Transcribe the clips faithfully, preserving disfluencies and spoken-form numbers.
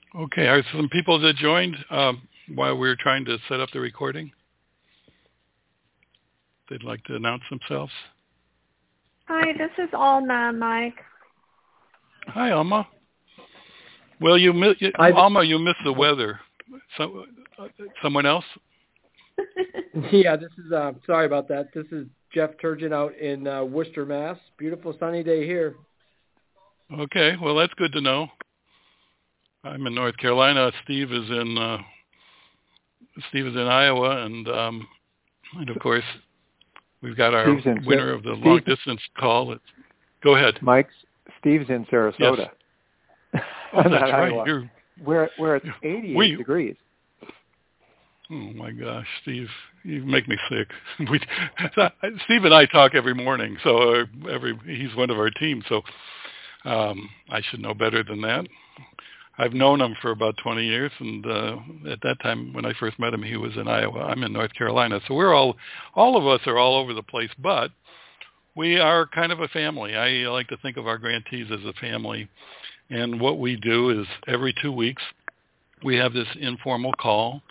Okay, are some people that joined um, while we were trying to set up the recording? They'd like to announce themselves. Hi, this is Alma, Mike. Hi, Alma. Well, you, you Alma, you missed the weather. So, uh, someone else? Yeah, this is, uh, sorry about that. This is Jeff Turgeon out in uh, Worcester, Mass. Beautiful sunny day here. Okay, well, that's good to know. I'm in North Carolina. Steve is in uh, Steve is in Iowa, and um, and of course we've got our Steve's winner of the Steve, long distance call. It's, go ahead, Mike. Steve's in Sarasota. Yes. Oh, that's right. Iowa. You're, where where it's eighty-eight we, degrees. Oh my gosh, Steve, you make me sick. We, Steve and I talk every morning, so uh, every he's one of our team, so um, I should know better than that. I've known him for about twenty years, and uh, at that time when I first met him, he was in Iowa. I'm in North Carolina, so we're all, all of us are all over the place, but we are kind of a family. I like to think of our grantees as a family, and what we do is every two weeks we have this informal call,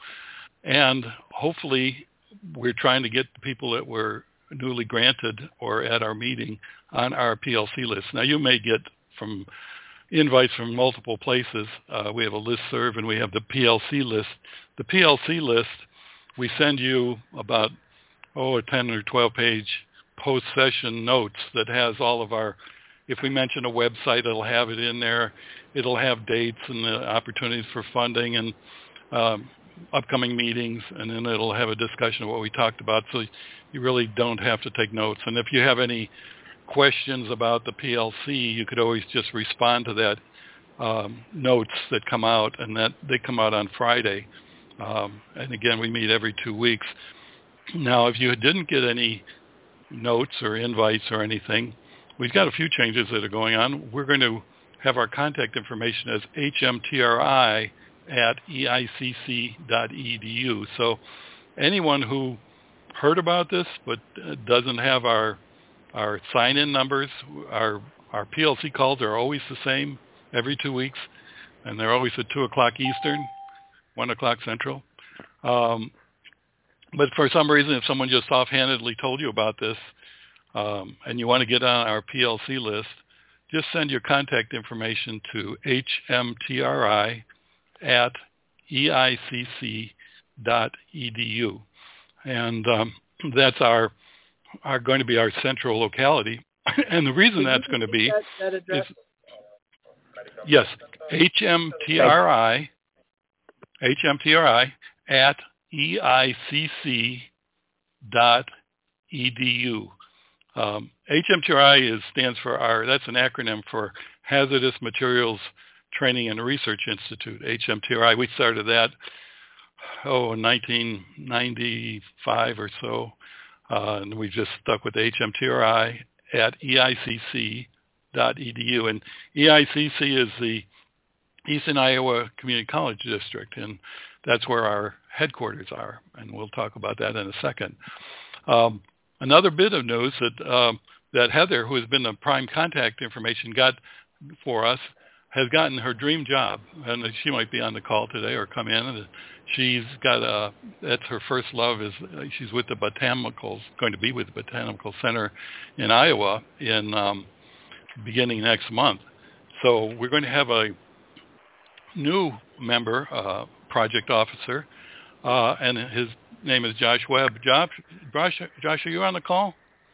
and hopefully we're trying to get the people that were newly granted or at our meeting on our P L C list. Now, you may get from invites from multiple places. Uh, we have a listserv, and we have the P L C list. The P L C list, we send you about, oh, a ten or twelve page post-session notes that has all of our, if we mention a website, it'll have it in there. It'll have dates and the opportunities for funding and um, upcoming meetings, and then it'll have a discussion of what we talked about. So you really don't have to take notes. And if you have any questions about the P L C, you could always just respond to that um, notes that come out, and that they come out on Friday. Um, and again, we meet every two weeks. Now, if you didn't get any notes or invites or anything, we've got a few changes that are going on. We're going to have our contact information as H M T R I at E I C C dot E D U. So anyone who heard about this but doesn't have our our sign-in numbers, our our P L C calls are always the same every two weeks, and they're always at two o'clock Eastern, one o'clock Central. Um, but for some reason, if someone just offhandedly told you about this, um, and you want to get on our P L C list, just send your contact information to H M T R I at E I C C dot E D U. And um, that's our are going to be our central locality. And the reason that's going to be that, that is, yes, H M T R I, H M T R I at E I C C dot E D U. Um, H M T R I is, stands for our, that's an acronym for Hazardous Materials Training and Research Institute, H M T R I. We started that, oh, in nineteen ninety-five or so. Uh, and we've just stuck with H M T R I at E I C C dot E D U. And E I C C is the Eastern Iowa Community College District, and that's where our headquarters are. And we'll talk about that in a second. Um, another bit of news that um, that Heather, who has been the prime contact information, got for us, has gotten her dream job. And she might be on the call today or come in. She's got a, that's her first love is she's with the Botanicals, going to be with the Botanical Center in Iowa in um, beginning next month. So we're going to have a new member, uh, project officer, uh, and his name is Josh Webb. Josh, Josh, Josh, are you on the call?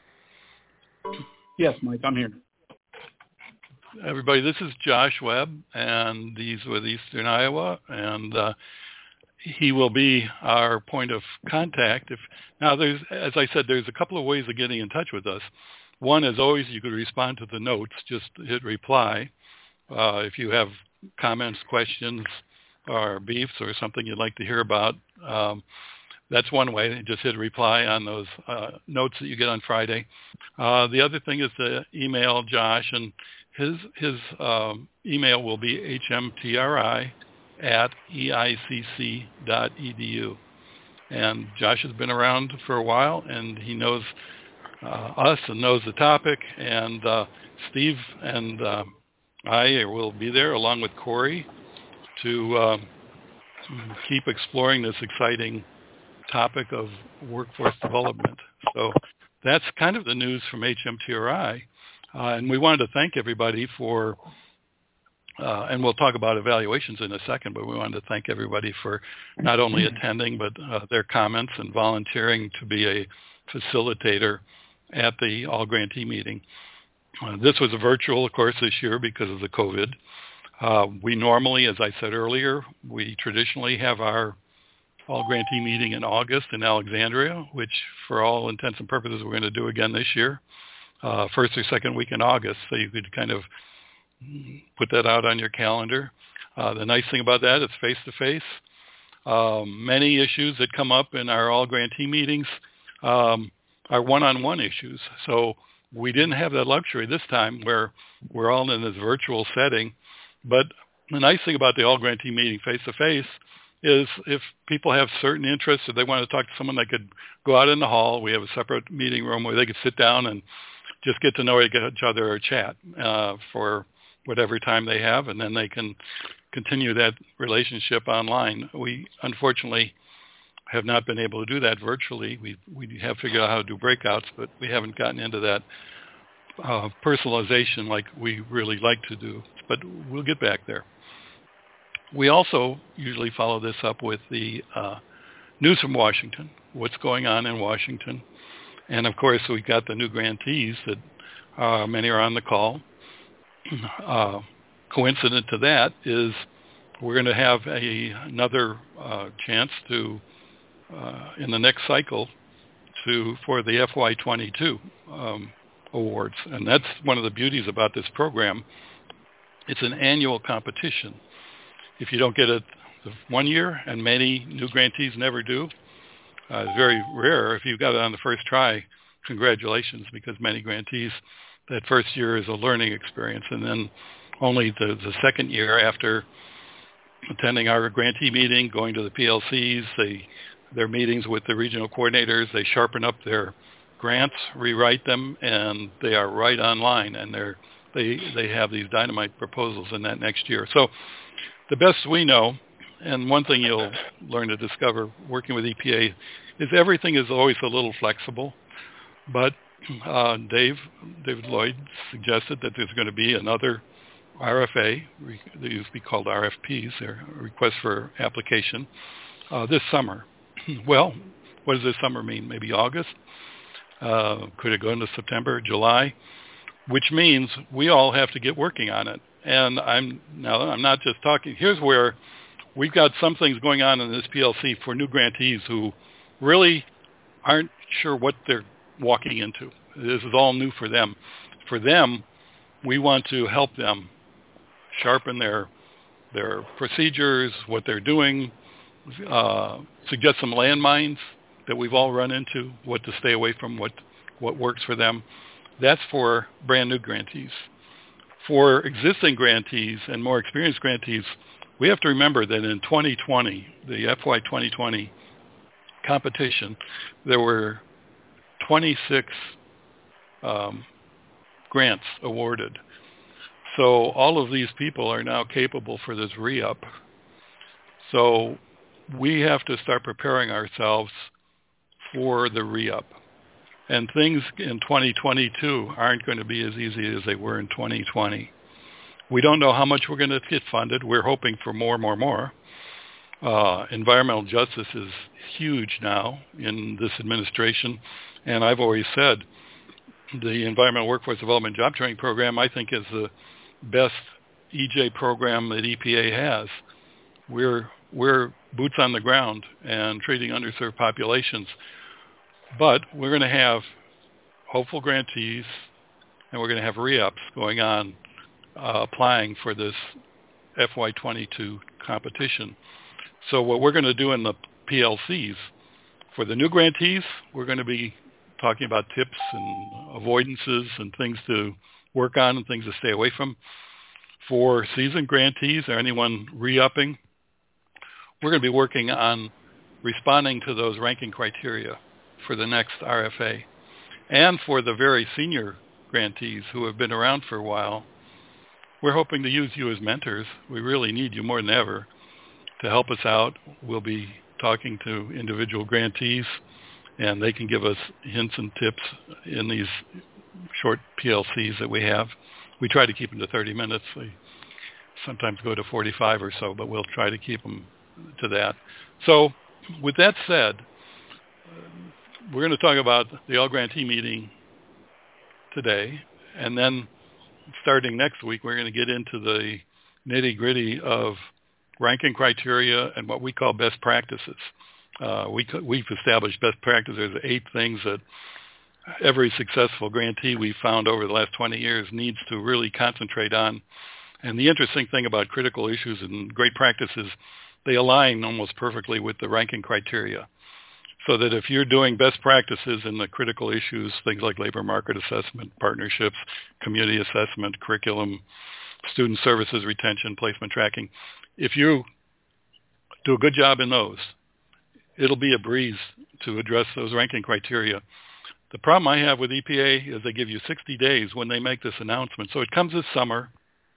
Yes, Mike, I'm here. Everybody, this is Josh Webb, and he's with Eastern Iowa, and uh, he will be our point of contact. If now, there's, as I said, there's a couple of ways of getting in touch with us. One is always you could respond to the notes, just hit reply. Uh, if you have comments, questions, or beefs or something you'd like to hear about, um, that's one way. Just hit reply on those uh, notes that you get on Friday. Uh, the other thing is to email Josh, and his his um, email will be H M T R I at E I C C dot E D U. And Josh has been around for a while, and he knows uh, us and knows the topic. And uh, Steve and uh, I will be there along with Corey to uh, keep exploring this exciting topic of workforce development. So that's kind of the news from H M T R I. Uh, and we wanted to thank everybody for, uh, and we'll talk about evaluations in a second, but we wanted to thank everybody for not only attending, but uh, their comments and volunteering to be a facilitator at the all grantee meeting. Uh, this was a virtual, of course, this year because of the COVID. Uh, we normally, as I said earlier, we traditionally have our all grantee meeting in August in Alexandria, which for all intents and purposes we're going to do again this year, uh, first or second week in August. So you could kind of put that out on your calendar. Uh, the nice thing about that is face-to-face. Um, many issues that come up in our all grantee meetings um, are one-on-one issues. So we didn't have that luxury this time where we're all in this virtual setting. But the nice thing about the all grantee meeting face-to-face is if people have certain interests or they want to talk to someone, they could go out in the hall. We have a separate meeting room where they could sit down and just get to know each other or chat uh, for whatever time they have, and then they can continue that relationship online. We unfortunately have not been able to do that virtually. We we have figured out how to do breakouts, but we haven't gotten into that uh, personalization like we really like to do. But we'll get back there. We also usually follow this up with the uh, news from Washington, what's going on in Washington. And, of course, we got the new grantees that uh, many are on the call. Uh, coincident to that is we're going to have a, another uh, chance to, uh, in the next cycle, to for the F Y twenty-two um, awards. And that's one of the beauties about this program. It's an annual competition. If you don't get it one year, and many new grantees never do, uh, it's very rare. If you got it on the first try, congratulations, because many grantees, that first year is a learning experience. And then only the, the second year after attending our grantee meeting, going to the P L Cs, they, their meetings with the regional coordinators, they sharpen up their grants, rewrite them, and they are right online, and they're, they, they have these dynamite proposals in that next year. So the best we know, and one thing you'll learn to discover working with E P A, is everything is always a little flexible. But uh, Dave, David Lloyd suggested that there's going to be another R F A, they used to be called R F Ps, they're requests for application, uh, this summer. Well, what does this summer mean? Maybe August? Uh, could it go into September, July? Which means we all have to get working on it. And I'm now I'm not just talking. Here's where we've got some things going on in this P L C for new grantees who really aren't sure what they're walking into. This is all new for them. For them, we want to help them sharpen their their procedures, what they're doing, uh, suggest some landmines that we've all run into, what to stay away from, what what works for them. That's for brand new grantees. For existing grantees and more experienced grantees, we have to remember that in twenty twenty, the F Y twenty twenty competition, there were twenty-six um, grants awarded. So all of these people are now capable for this re-up. So we have to start preparing ourselves for the re-up. And things in twenty twenty-two aren't going to be as easy as they were in twenty twenty. We don't know how much we're going to get funded. We're hoping for more, more, more. Uh, environmental justice is huge now in this administration. And I've always said the Environmental Workforce Development Job Training Program, I think, is the best E J program that E P A has. We're, we're boots on the ground and treating underserved populations. But we're going to have hopeful grantees, and we're going to have re-ups going on, uh, applying for this F Y twenty-two competition. So what we're going to do in the P L Cs, for the new grantees, we're going to be talking about tips and avoidances and things to work on and things to stay away from. For seasoned grantees or anyone re-upping, we're going to be working on responding to those ranking criteria for the next R F A. And for the very senior grantees who have been around for a while, we're hoping to use you as mentors. We really need you more than ever to help us out. We'll be talking to individual grantees, and they can give us hints and tips in these short P L Cs that we have. We try to keep them to thirty minutes. We sometimes go to forty-five or so, but we'll try to keep them to that. So with that said, we're going to talk about the All Grantee meeting today, and then starting next week, we're going to get into the nitty-gritty of ranking criteria and what we call best practices. Uh, we, we've established best practices. There's eight things that every successful grantee we've found over the last twenty years needs to really concentrate on. And the interesting thing about critical issues and great practices, they align almost perfectly with the ranking criteria. So that if you're doing best practices in the critical issues, things like labor market assessment, partnerships, community assessment, curriculum, student services retention, placement tracking, if you do a good job in those, it'll be a breeze to address those ranking criteria. The problem I have with E P A is they give you sixty days when they make this announcement. So it comes this summer.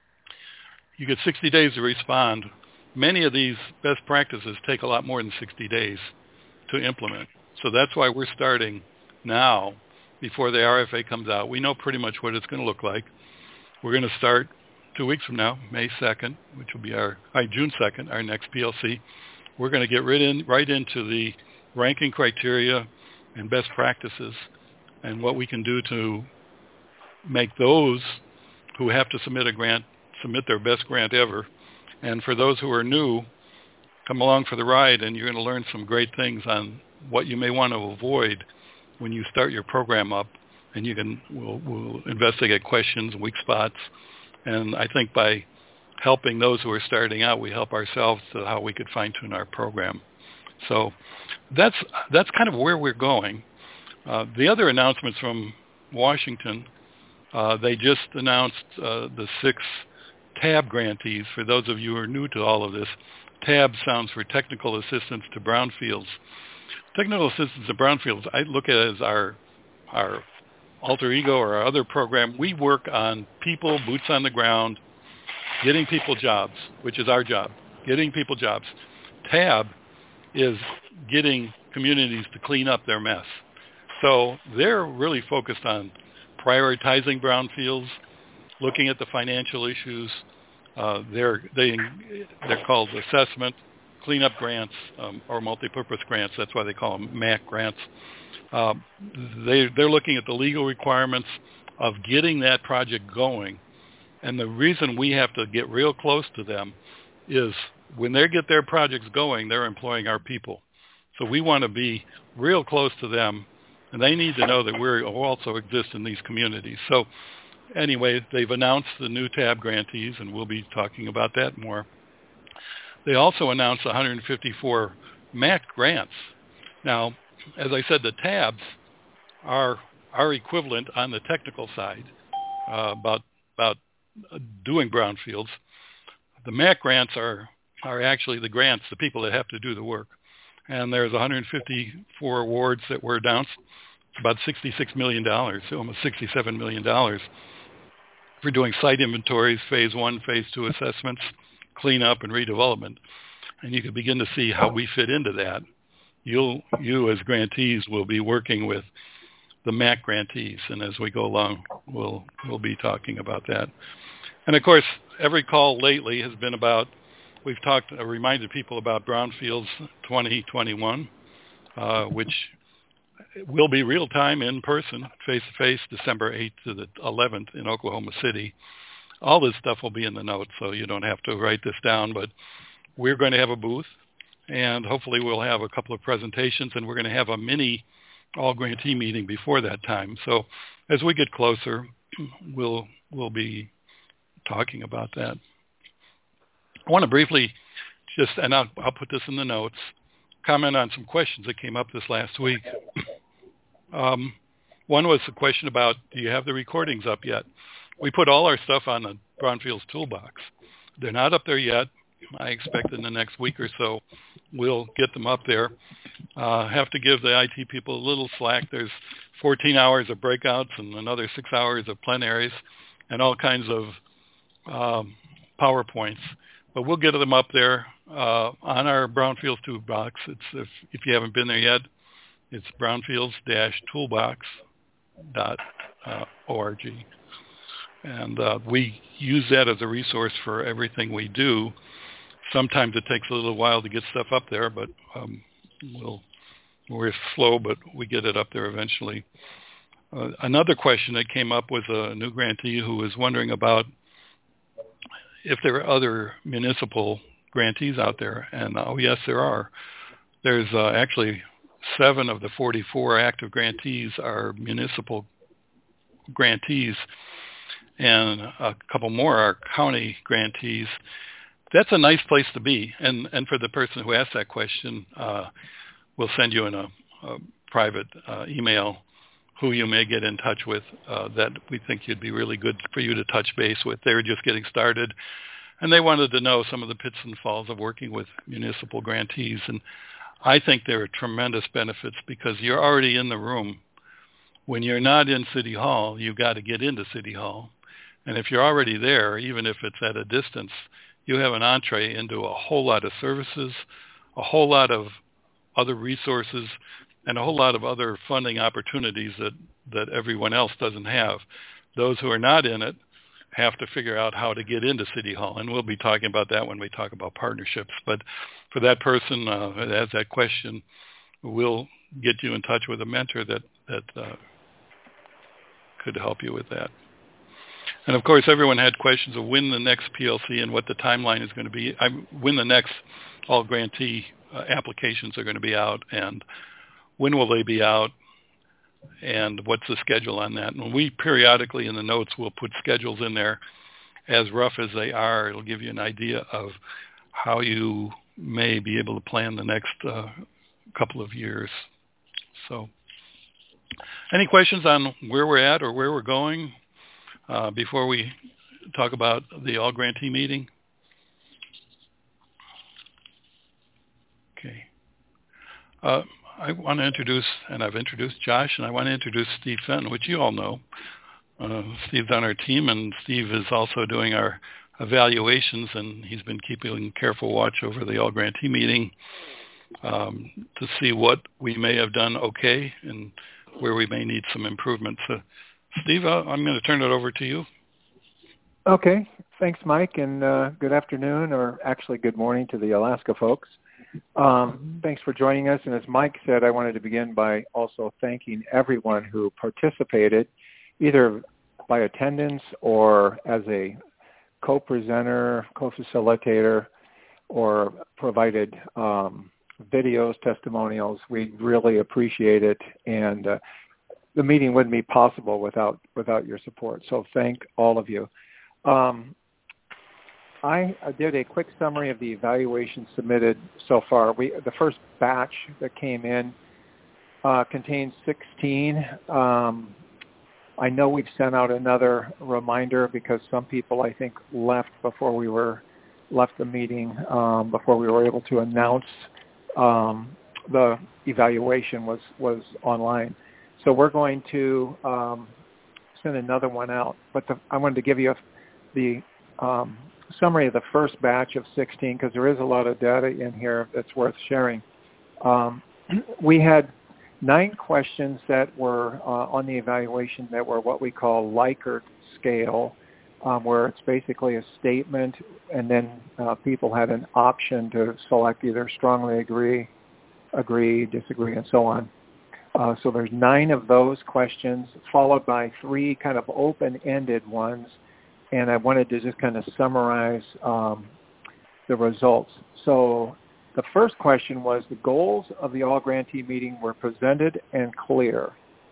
You get sixty days to respond. Many of these best practices take a lot more than sixty days to implement. So that's why we're starting now before the R F A comes out. We know pretty much what it's going to look like. We're going to start two weeks from now, May second, which will be our, uh, June second, our next P L C. We're going to get right, in, right into the ranking criteria and best practices and what we can do to make those who have to submit a grant submit their best grant ever. And for those who are new, come along for the ride, and you're going to learn some great things on what you may want to avoid when you start your program up. And you can we'll, we'll investigate questions, weak spots, and I think by helping those who are starting out, we help ourselves to how we could fine-tune our program. So that's that's kind of where we're going. Uh, the other announcements from Washington, uh, they just announced uh, the six TAB grantees. For those of you who are new to all of this, TAB sounds for Technical Assistance to Brownfields. Technical Assistance to Brownfields, I look at it as our our alter ego or our other program. We work on people, boots on the ground, getting people jobs, which is our job, getting people jobs. TAB is getting communities to clean up their mess. So they're really focused on prioritizing brownfields, looking at the financial issues. Uh, they're they they're called assessment, cleanup grants, um, or multipurpose grants. That's why they call them M A C grants. Um, they they're looking at the legal requirements of getting that project going. And the reason we have to get real close to them is when they get their projects going, they're employing our people. So we want to be real close to them, and they need to know that we also exist in these communities. So anyway, they've announced the new TAB grantees, and we'll be talking about that more. They also announced one hundred fifty-four M A C grants. Now, as I said, the TABs are our equivalent on the technical side uh, about about doing brownfields. The M A C grants are are actually the grants, the people that have to do the work. And there's one hundred fifty-four awards that were announced. It's about sixty-six million dollars, almost sixty-seven million dollars for doing site inventories, phase one, phase two assessments, cleanup, and redevelopment. And you can begin to see how we fit into that. You'll, you as grantees will be working with the M A C grantees, and as we go along, we'll we'll be talking about that. And of course, every call lately has been about, we've talked, uh, reminded people about Brownfields twenty twenty-one, uh, which will be real-time, in person, face-to-face, December eighth to the eleventh in Oklahoma City. All this stuff will be in the notes, so you don't have to write this down, but we're going to have a booth, and hopefully we'll have a couple of presentations, and we're going to have a mini all-grantee meeting before that time. So as we get closer, we'll we'll be talking about that. I want to briefly just, and I'll, I'll put this in the notes, comment on some questions that came up this last week. Um, one was the question about, do you have the recordings up yet? We put all our stuff on the Brownfields Toolbox. They're not up there yet. I expect in the next week or so we'll get them up there. Uh, have to give the I T people a little slack. There's fourteen hours of breakouts and another six hours of plenaries and all kinds of um, PowerPoints, but we'll get them up there uh, on our Brownfields Toolbox. It's if, if you haven't been there yet, it's brownfields dash toolbox dot org. And uh, we use that as a resource for everything we do. Sometimes it takes a little while to get stuff up there, but um, we'll, we're slow, but we get it up there eventually. Uh, another question that came up was a new grantee who was wondering about if there are other municipal grantees out there. And oh, yes, there are. There's uh, actually seven of the forty-four active grantees are municipal grantees, and a couple more are county grantees. That's a nice place to be. And, and for the person who asked that question, uh, we'll send you in a, a private uh, email who you may get in touch with uh, that we think you'd be really good for you to touch base with. They're just getting started, and they wanted to know some of the pits and falls of working with municipal grantees. And I think there are tremendous benefits because you're already in the room. When you're not in City Hall, you've got to get into City Hall. And if you're already there, even if it's at a distance, you have an entree into a whole lot of services, a whole lot of other resources, and a whole lot of other funding opportunities that, that everyone else doesn't have. Those who are not in it have to figure out how to get into City Hall, and we'll be talking about that when we talk about partnerships. But for that person uh, that has that question, we'll get you in touch with a mentor that, that uh, could help you with that. And, of course, everyone had questions of when the next P L C and what the timeline is going to be, I, when the next all grantee uh, applications are going to be out, and when will they be out, and what's the schedule on that. And we periodically in the notes will put schedules in there. As rough as they are, it'll give you an idea of how you may be able to plan the next uh, couple of years. So any questions on where we're at or where we're going uh, before we talk about the all grantee meeting? Okay. Uh, I want to introduce, and I've introduced Josh, and I want to introduce Steve Fenton, which you all know. Uh, Steve's on our team, and Steve is also doing our evaluations, and he's been keeping careful watch over the all grantee meeting um, to see what we may have done okay and where we may need some improvement. So, Steve, uh, I'm going to turn it over to you. Okay. Thanks, Mike, and uh, good afternoon, or actually good morning to the Alaska folks. Um, thanks for joining us. And as Mike said, I wanted to begin by also thanking everyone who participated, either by attendance or as a co-presenter, co-facilitator, or provided um, videos, testimonials. We really appreciate it, and uh, the meeting wouldn't be possible without without your support. So thank all of you. Um, I, I did a quick summary of the evaluation submitted so far. We the first batch that came in uh, contains sixteen. Um, I know we've sent out another reminder because some people, I think, left before we were left the meeting, um, before we were able to announce um, the evaluation was, was online. So we're going to um, send another one out. But the, I wanted to give you a, the um, summary of the first batch of sixteen because there is a lot of data in here that's worth sharing. Um, we had nine questions that were uh, on the evaluation that were what we call Likert scale, um, where it's basically a statement, and then uh, people had an option to select either strongly agree, agree, disagree, and so on. Uh, so there's nine of those questions, followed by three kind of open-ended ones, and I wanted to just kind of summarize um, the results. So the first question was, the goals of the all-grantee meeting were presented and clear.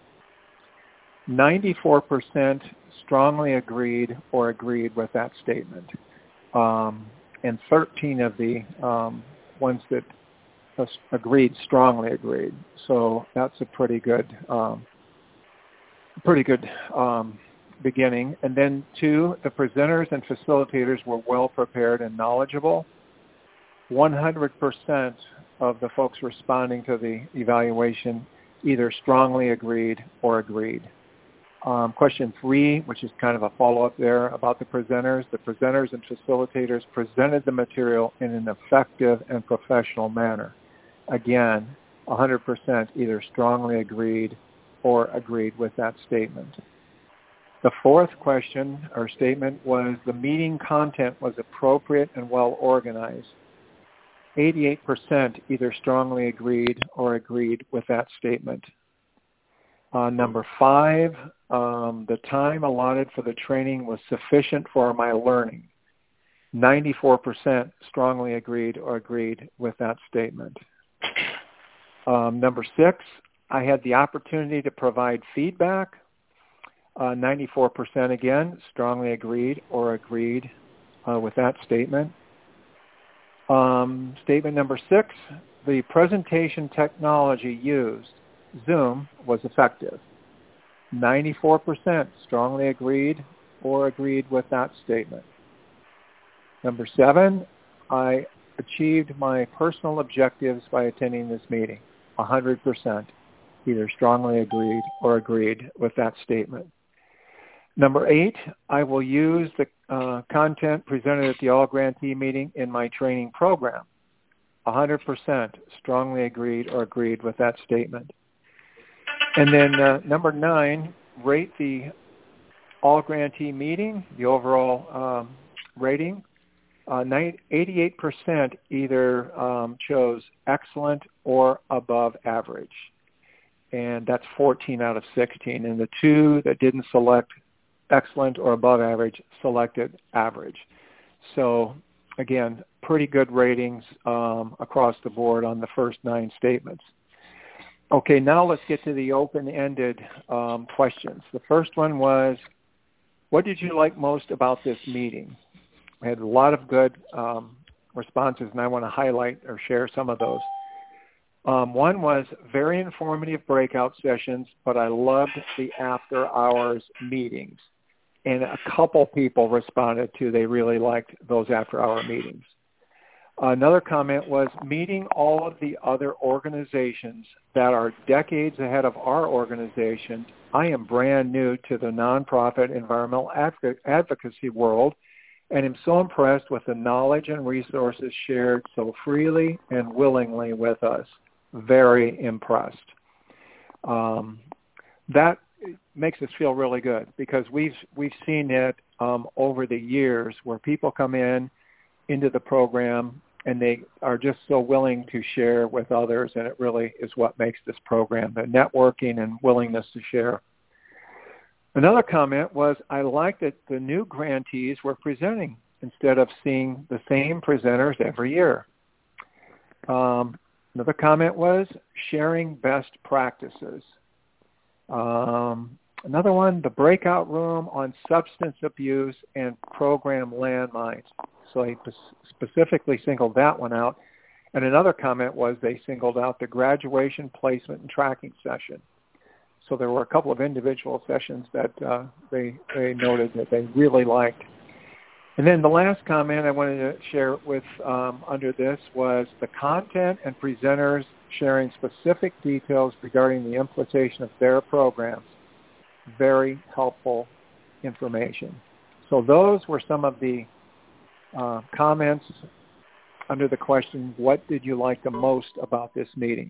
ninety-four percent strongly agreed or agreed with that statement. Um, and thirteen of the um, ones that agreed strongly agreed. So that's a pretty good, um, pretty good um, beginning. And then two, the presenters and facilitators were well prepared and knowledgeable. one hundred percent of the folks responding to the evaluation either strongly agreed or agreed. Um, question three, which is kind of a follow-up there about the presenters. The presenters and facilitators presented the material in an effective and professional manner. Again, one hundred percent either strongly agreed or agreed with that statement. The fourth question or statement was the meeting content was appropriate and well organized. eighty-eight percent either strongly agreed or agreed with that statement. Uh, number five, um, the time allotted for the training was sufficient for my learning. ninety-four percent strongly agreed or agreed with that statement. Um, number six, I had the opportunity to provide feedback. Uh, ninety-four percent again strongly agreed or agreed uh, with that statement. Um, statement number six, the presentation technology used, Zoom, was effective. ninety-four percent strongly agreed or agreed with that statement. Number seven, I achieved my personal objectives by attending this meeting. one hundred percent either strongly agreed or agreed with that statement. Number eight, I will use the uh, content presented at the all grantee meeting in my training program. one hundred percent strongly agreed or agreed with that statement. And then uh, number nine, rate the all grantee meeting, the overall um, rating. Uh, eighty-eight percent either um, chose excellent or above average. And that's fourteen out of sixteen. And the two that didn't select excellent or above average selected average. So again, pretty good ratings um, across the board on the first nine statements. Okay, now let's get to the open-ended um, questions. The first one was, what did you like most about this meeting? I had a lot of good um, responses, and I want to highlight or share some of those. Um, one was very informative breakout sessions, but I loved the after-hours meetings. And a couple people responded to they really liked those after-hour meetings. Another comment was meeting all of the other organizations that are decades ahead of our organization. I am brand new to the nonprofit environmental adv- advocacy world and am so impressed with the knowledge and resources shared so freely and willingly with us. Very impressed. Um, that makes us feel really good because we've we've seen it um, over the years where people come in into the program and they are just so willing to share with others, and it really is what makes this program, the networking and willingness to share. Another comment was, I liked that the new grantees were presenting instead of seeing the same presenters every year. Um, another comment was sharing best practices. Um, another one, the breakout room on substance abuse and program landmines. So they specifically singled that one out. And another comment was they singled out the graduation placement and tracking session. So there were a couple of individual sessions that uh, they, they noted that they really liked. And then the last comment I wanted to share with um, under this was the content and presenters sharing specific details regarding the implementation of their programs. Very helpful information. So those were some of the uh, comments under the question, what did you like the most about this meeting?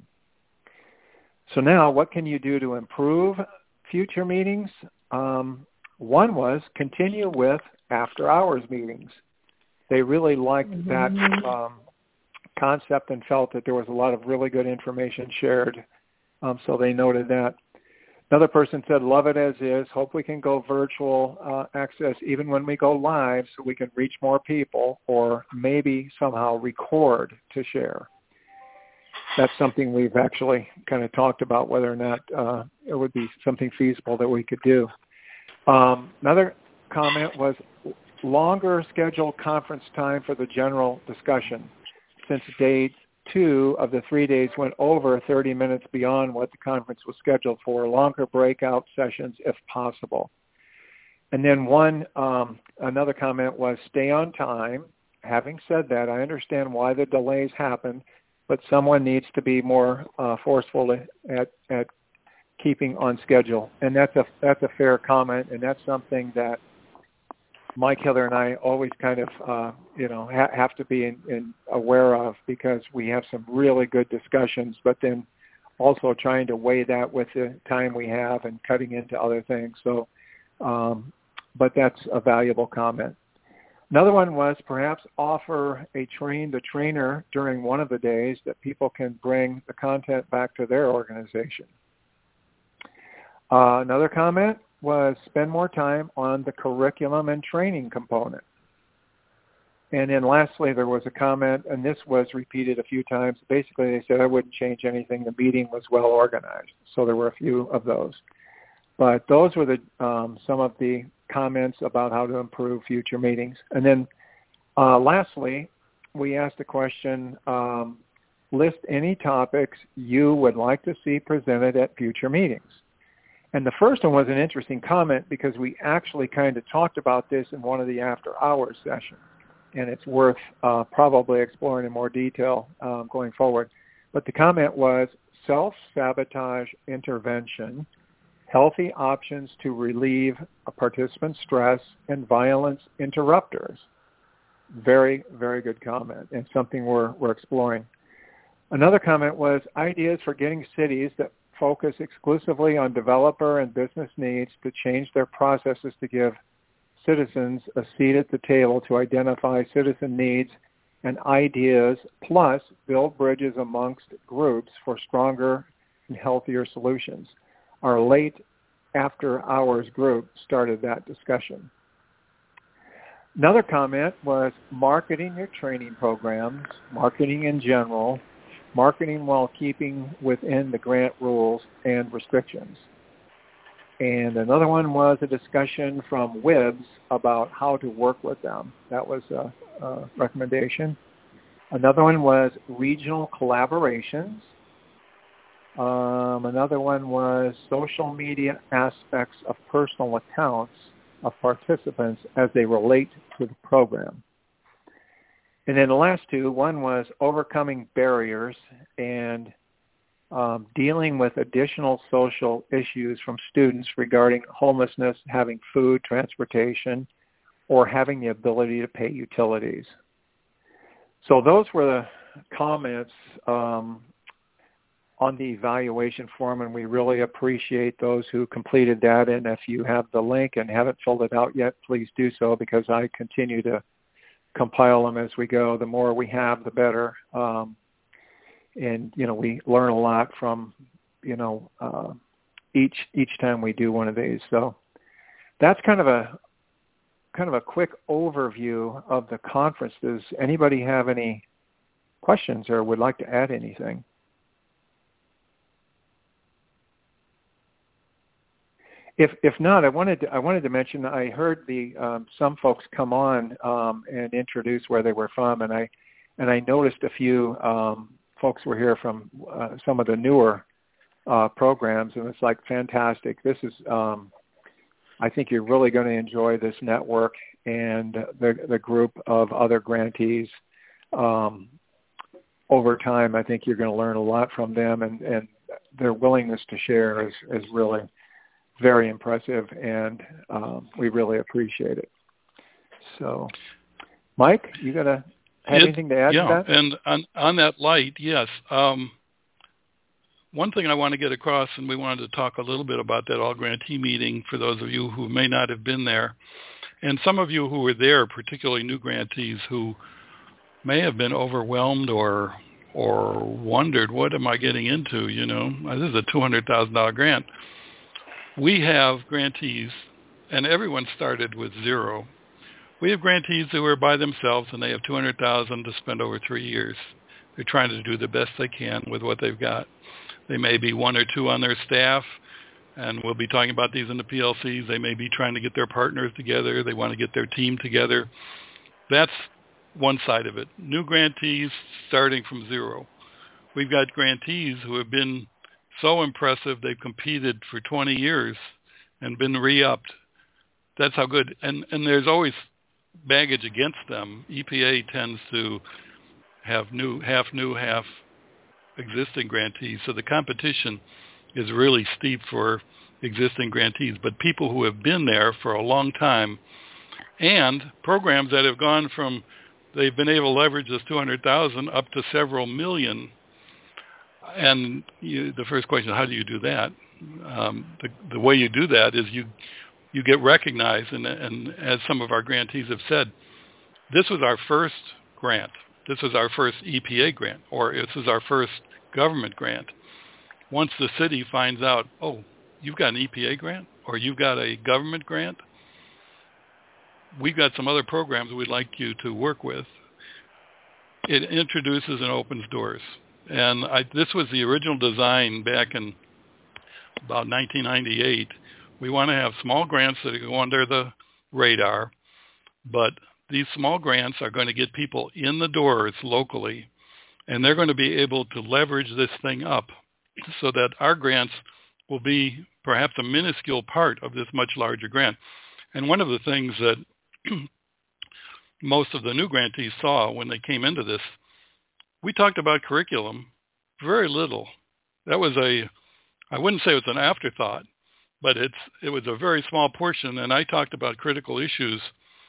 So now, what can you do to improve future meetings? Um, one was continue with after-hours meetings. They really liked mm-hmm. that um, concept and felt that there was a lot of really good information shared, um, so they noted that. Another person said, love it as is. Hope we can go virtual uh, access even when we go live so we can reach more people or maybe somehow record to share. That's something we've actually kind of talked about whether or not uh, it would be something feasible that we could do. Um, another comment was longer scheduled conference time for the general discussion. Since day two of the three days went over thirty minutes beyond what the conference was scheduled for, longer breakout sessions if possible. And then one, um, another comment was stay on time. Having said that, I understand why the delays happen, but someone needs to be more uh, forceful at, at keeping on schedule. And that's a that's a fair comment, and that's something that Mike Hiller and I always kind of, uh, you know, ha- have to be in, in aware of, because we have some really good discussions, but then also trying to weigh that with the time we have and cutting into other things. So, um, but that's a valuable comment. Another one was perhaps offer a train the trainer during one of the days that people can bring the content back to their organization. Uh, another comment was spend more time on the curriculum and training component. And then lastly, there was a comment, and this was repeated a few times. Basically, they said, I wouldn't change anything. The meeting was well organized. So there were a few of those. But those were the um, some of the comments about how to improve future meetings. And then uh, lastly, we asked the question, um, list any topics you would like to see presented at future meetings. And the first one was an interesting comment, because we actually kind of talked about this in one of the after-hours sessions, and it's worth uh, probably exploring in more detail um, going forward. But the comment was self-sabotage intervention, healthy options to relieve a participant's stress, and violence interrupters. Very, very good comment, and something we're, we're exploring. Another comment was ideas for getting cities that focus exclusively on developer and business needs to change their processes to give citizens a seat at the table to identify citizen needs and ideas, plus build bridges amongst groups for stronger and healthier solutions. Our late after-hours group started that discussion. Another comment was marketing your training programs, marketing in general, marketing while keeping within the grant rules and restrictions. And another one was a discussion from W I B S about how to work with them. That was a, a recommendation. Another one was regional collaborations. Um, another one was social media aspects of personal accounts of participants as they relate to the program. And then the last two, one was overcoming barriers and um, dealing with additional social issues from students regarding homelessness, having food, transportation, or having the ability to pay utilities. So those were the comments um, on the evaluation form, and we really appreciate those who completed that. And if you have the link and haven't filled it out yet, please do so, because I continue to compile them as we go. The more we have, the better. Um, and, you know, we learn a lot from, you know, uh, each each time we do one of these. So that's kind of a kind of a quick overview of the conference. Does anybody have any questions or would like to add anything? If if not, I wanted to, I wanted to mention I heard the um, some folks come on um, and introduce where they were from, and I and I noticed a few um, folks were here from uh, some of the newer uh, programs, and it's like fantastic. This is um, I think you're really going to enjoy this network and the the group of other grantees. Um, over time, I think you're going to learn a lot from them, and, and their willingness to share is is really very impressive, and um, we really appreciate it. So, Mike, you got to have it, anything to add yeah, to that? Yeah, and on, on that light, yes. Um, one thing I want to get across, and we wanted to talk a little bit about that all-grantee meeting for those of you who may not have been there, and some of you who were there, particularly new grantees who may have been overwhelmed or or wondered, what am I getting into? You know, this is a two hundred thousand dollars grant. We have grantees, and everyone started with zero. We have grantees who are by themselves, and they have two hundred thousand dollars to spend over three years. They're trying to do the best they can with what they've got. They may be one or two on their staff, and we'll be talking about these in the P L Cs. They may be trying to get their partners together. They want to get their team together. That's one side of it. New grantees starting from zero. We've got grantees who have been so impressive they've competed for twenty years and been re-upped. That's how good. And and there's always baggage against them. E P A tends to have new, half new, half existing grantees. So the competition is really steep for existing grantees. But people who have been there for a long time and programs that have gone from, they've been able to leverage this two hundred thousand up to several million. And you, the first question is, how do you do that? Um, the, the way you do that is you you get recognized, and, and as some of our grantees have said, this was our first grant. This was our first E P A grant, or this is our first government grant. Once the city finds out, oh, you've got an E P A grant, or you've got a government grant, we've got some other programs we'd like you to work with. It introduces and opens doors. And I, this was the original design back in about nineteen ninety-eight. We want to have small grants that go under the radar, but these small grants are going to get people in the doors locally, and they're going to be able to leverage this thing up so that our grants will be perhaps a minuscule part of this much larger grant. And one of the things that most of the new grantees saw when they came into this, we talked about curriculum very little. That was a, I wouldn't say it was an afterthought, but it's it was a very small portion. And I talked about critical issues,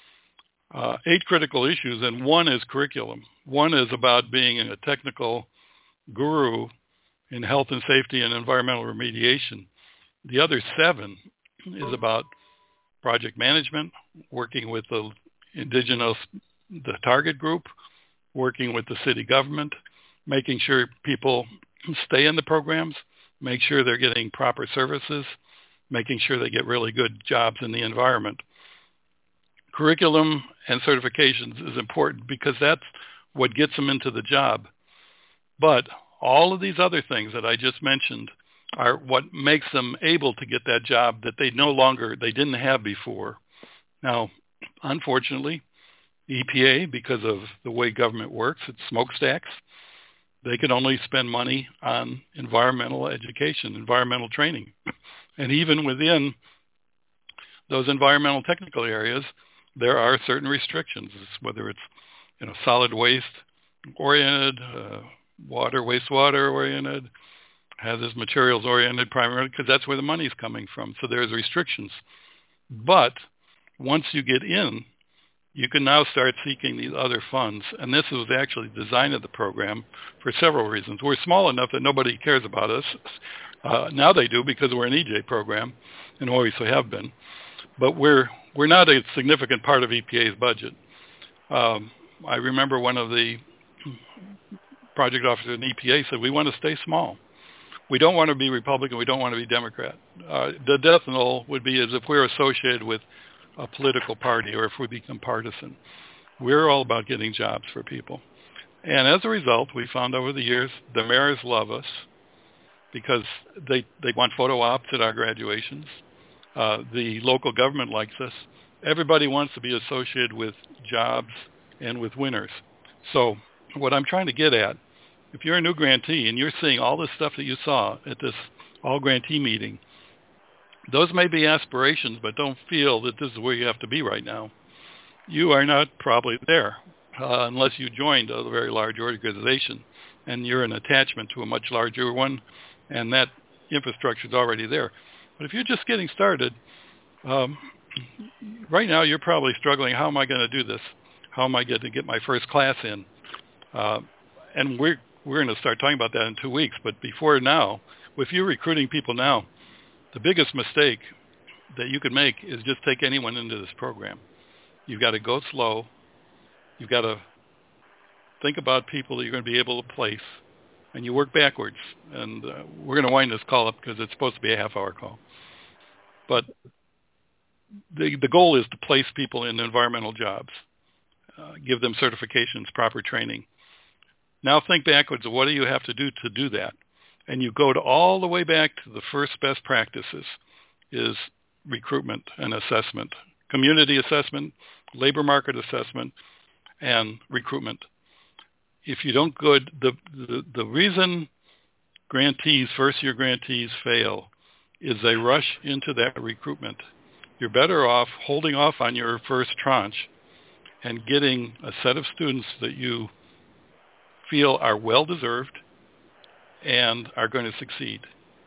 uh, eight critical issues, and one is curriculum. One is about being a technical guru in health and safety and environmental remediation. The other seven is about project management, working with the indigenous, the target group, working with the city government, making sure people stay in the programs, make sure they're getting proper services, making sure they get really good jobs in the environment. Curriculum and certifications is important because that's what gets them into the job. But all of these other things that I just mentioned are what makes them able to get that job that they no longer, they didn't have before. Now, unfortunately, E P A, because of the way government works, it's smokestacks. They can only spend money on environmental education, environmental training. And even within those environmental technical areas, there are certain restrictions, whether it's you know solid waste oriented, uh, water, wastewater oriented, hazardous materials oriented primarily, because that's where the money's coming from. So there's restrictions. But once you get in, you can now start seeking these other funds. And this was actually the design of the program for several reasons. We're small enough that nobody cares about us. Uh, now they do because we're an E J program, and always have been. But we're we're not a significant part of E P A's budget. Um, I remember one of the project officers in E P A said, we want to stay small. We don't want to be Republican. We don't want to be Democrat. Uh, the death knell would be as if we're associated with a political party or if we become partisan. We're all about getting jobs for people. And as a result, we found over the years, the mayors love us because they, they want photo ops at our graduations. Uh, the local government likes us. Everybody wants to be associated with jobs and with winners. So what I'm trying to get at, if you're a new grantee and you're seeing all this stuff that you saw at this all grantee meeting, those may be aspirations, but don't feel that this is where you have to be right now. You are not probably there uh, unless you joined a very large organization and you're an attachment to a much larger one, and that infrastructure is already there. But if you're just getting started, um, right now you're probably struggling, how am I going to do this? How am I going to get my first class in? Uh, and we're, we're going to start talking about that in two weeks. But before now, if you're recruiting people now, the biggest mistake that you could make is just take anyone into this program. You've got to go slow. You've got to think about people that you're going to be able to place, and you work backwards. And uh, we're going to wind this call up because it's supposed to be a half-hour call. But the the goal is to place people in environmental jobs, uh, give them certifications, proper training. Now think backwards. What do you have to do to do that? And you go to all the way back to the first best practices is recruitment and assessment, community assessment, labor market assessment, and recruitment. If you don't go, the, the, the reason grantees, first-year grantees fail is they rush into that recruitment. You're better off holding off on your first tranche and getting a set of students that you feel are well-deserved and are going to succeed.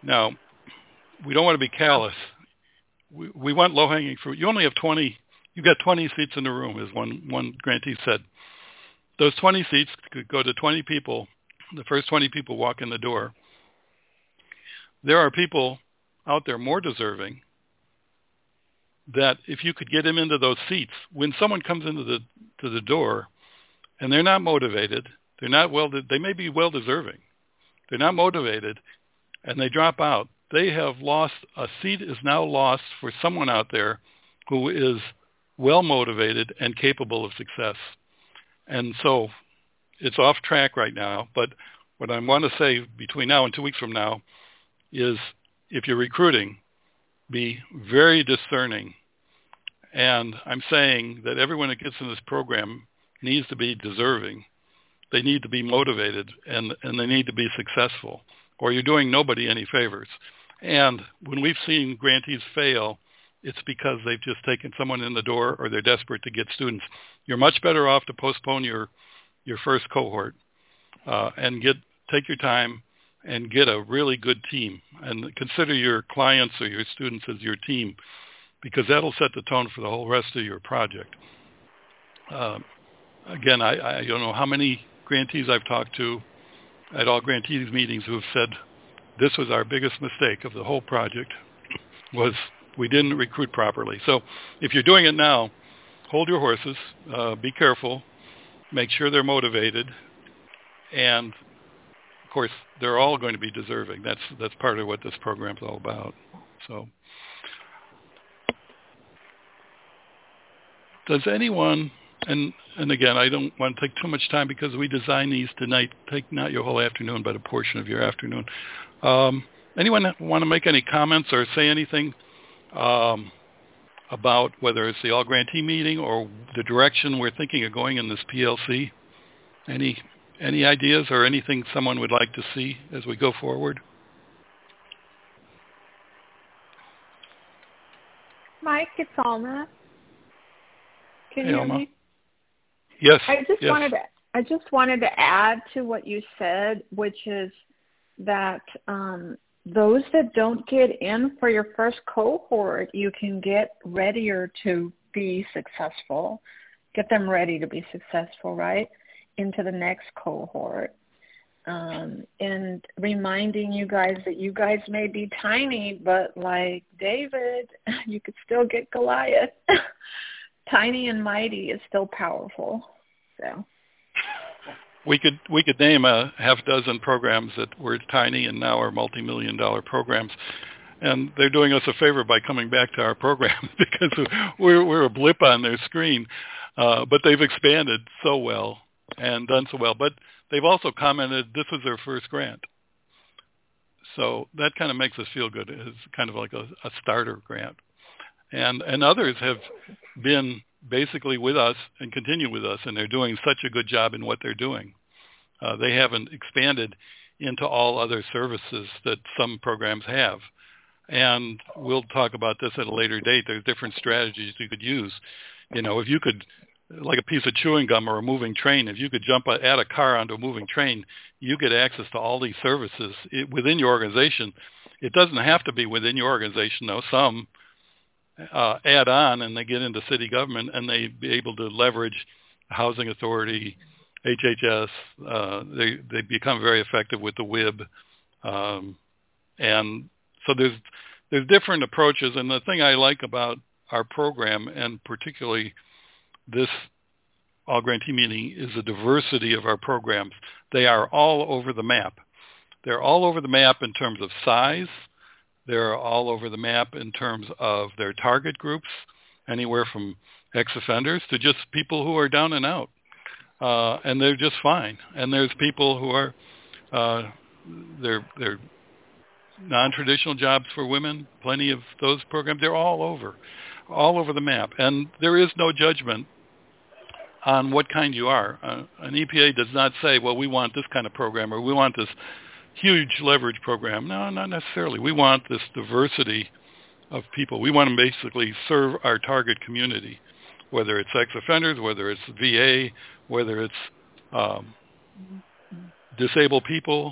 Now, we don't want to be callous. We, we want low-hanging fruit. You only have twenty. You've got twenty seats in the room, as one, one grantee said. Those twenty seats could go to twenty people. The first twenty people walk in the door. There are people out there more deserving that if you could get them into those seats, when someone comes into the to the door and they're not motivated, they're not well, they may be well deserving. They're not motivated and they drop out. They have lost, a seat is now lost for someone out there who is well motivated and capable of success. And so it's off track right now, but what I want to say between now and two weeks from now is if you're recruiting, be very discerning. And I'm saying that everyone that gets in this program needs to be deserving. They need to be motivated, and, and they need to be successful, or you're doing nobody any favors. And when we've seen grantees fail, it's because they've just taken someone in the door or they're desperate to get students. You're much better off to postpone your, your first cohort uh, and get take your time and get a really good team. And consider your clients or your students as your team, because that'll set the tone for the whole rest of your project. Uh, again, I, I don't know how many grantees I've talked to at all grantees meetings who have said this was our biggest mistake of the whole project, was we didn't recruit properly. So if you're doing it now, hold your horses, uh, be careful, make sure they're motivated, and of course, they're all going to be deserving. That's that's part of what this program's all about. So, does anyone, and and again, I don't want to take too much time because we designed these tonight, take not your whole afternoon, but a portion of your afternoon. Um, anyone want to make any comments or say anything um, about whether it's the all grantee meeting or the direction we're thinking of going in this P L C? Any Any ideas or anything someone would like to see as we go forward? Mike, it's Alma. Can Hey, you Alma. hear me? Yes. I just yes. wanted to I just wanted to add to what you said, which is that um, those that don't get in for your first cohort, you can get readier to be successful, get them ready to be successful, right, into the next cohort. Um, and reminding you guys that you guys may be tiny, but like David, you could still get Goliath. Tiny and mighty is still powerful. So we could we could name a half dozen programs that were tiny and now are multi-million dollar programs, and they're doing us a favor by coming back to our program because we're we're a blip on their screen, uh, but they've expanded so well and done so well. But they've also commented this was their first grant, so that kind of makes us feel good. It's kind of like a, a starter grant, and and others have been basically with us and continue with us, and they're doing such a good job in what they're doing. Uh, they haven't expanded into all other services that some programs have. And we'll talk about this at a later date. There's different strategies you could use. You know, if you could, like a piece of chewing gum or a moving train, if you could jump, add a car onto a moving train, you get access to all these services within your organization. It doesn't have to be within your organization, though. Some Uh, add on and they get into city government and they be able to leverage housing authority, H H S. Uh, they they become very effective with the W I B, um, and so there's there's different approaches. And the thing I like about our program, and particularly this all grantee meeting, is the diversity of our programs. They are all over the map. They're all over the map in terms of size. They're all over the map in terms of their target groups, anywhere from ex-offenders to just people who are down and out, uh, and they're just fine. And there's people who are uh, they're they're non-traditional jobs for women. Plenty of those programs. They're all over, all over the map, and there is no judgment on what kind you are. Uh, an E P A does not say, well, we want this kind of program or we want this huge leverage program. No, not necessarily. We want this diversity of people. We want to basically serve our target community, whether it's ex-offenders, whether it's V A, whether it's um, disabled people,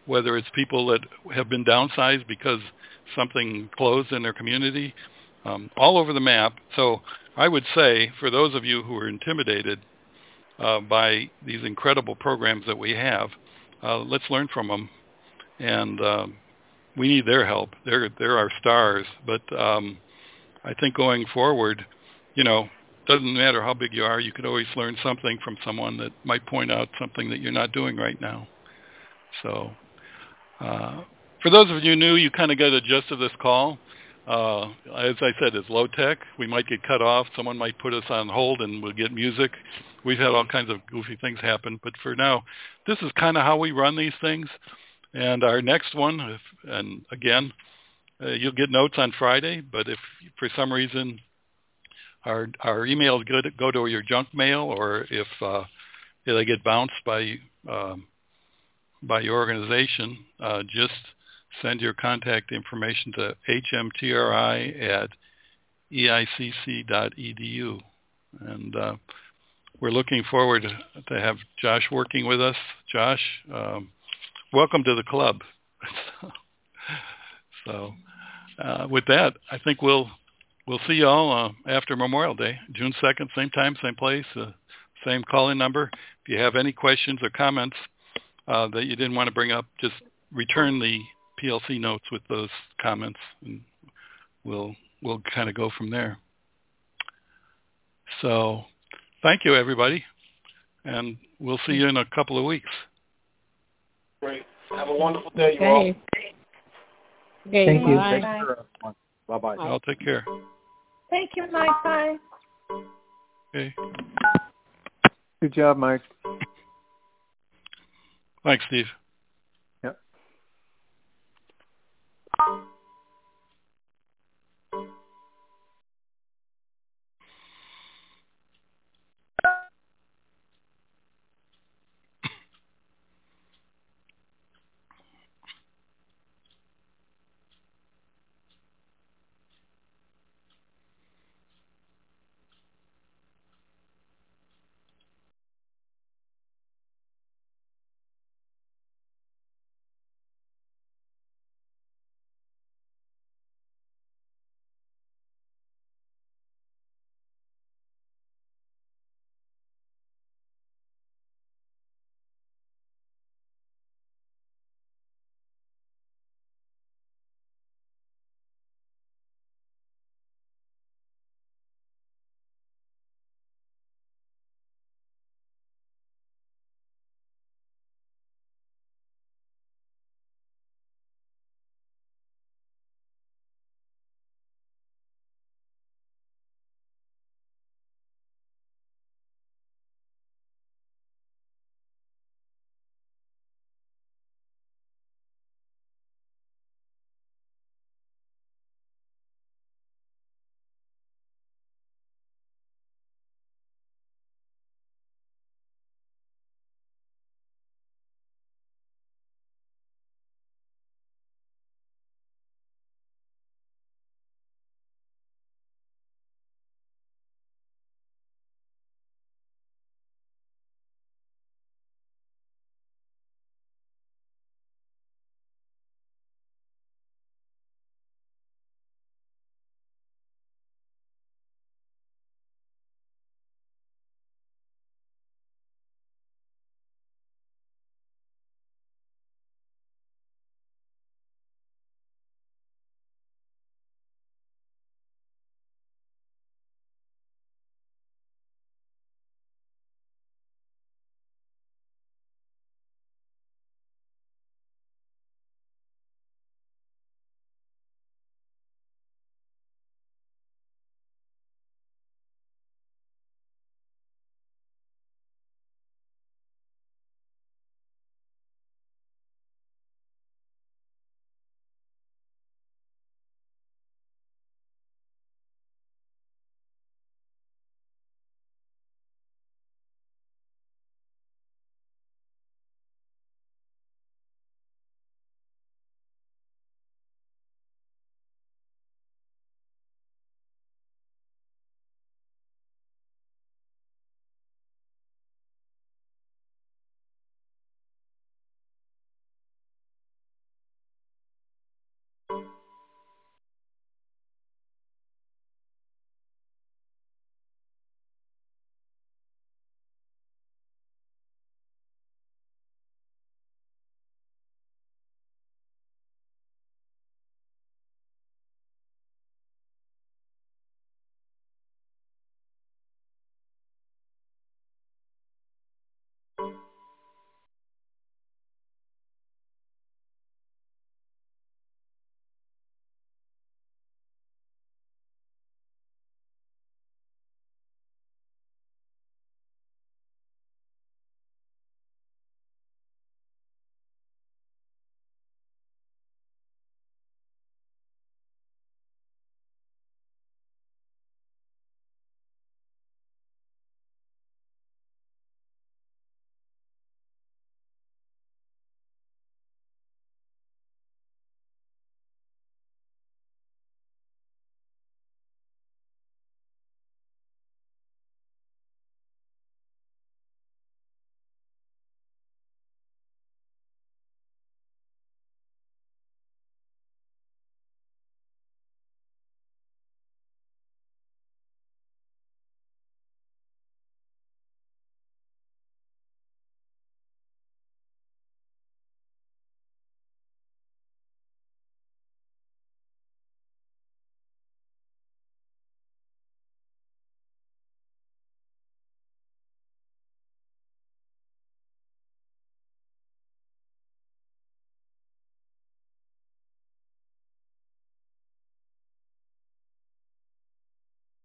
whether it's people that have been downsized because something closed in their community, um, all over the map. So I would say for those of you who are intimidated uh, by these incredible programs that we have, uh, let's learn from them. And uh, we need their help. They're, they're our stars. But um, I think going forward, you know, doesn't matter how big you are, you could always learn something from someone that might point out something that you're not doing right now. So uh, for those of you new, you kind of get a gist of this call. Uh, as I said, it's low tech. We might get cut off. Someone might put us on hold and we'll get music. We've had all kinds of goofy things happen. But for now, this is kind of how we run these things. And our next one, if, and again, uh, you'll get notes on Friday, but if for some reason our our emails go to, go to your junk mail, or if uh, they get bounced by um, by your organization, uh, just send your contact information to h m t r i at e i c c dot e d u. And uh, we're looking forward to have Josh working with us. Josh, um, welcome to the club. so uh, with that, I think we'll we'll see you all uh, after Memorial Day, June second, same time, same place, uh, same call-in number. If you have any questions or comments uh, that you didn't want to bring up, just return the P L C notes with those comments, and we'll we'll kind of go from there. So thank you, everybody, and we'll see you in a couple of weeks. Great. Have a wonderful day, okay. you all. Okay, Thank you. bye. Thanks for, uh, bye-bye. I'll take care. Thank you, Mike. Bye. Okay. Good job, Mike. Thanks, Steve.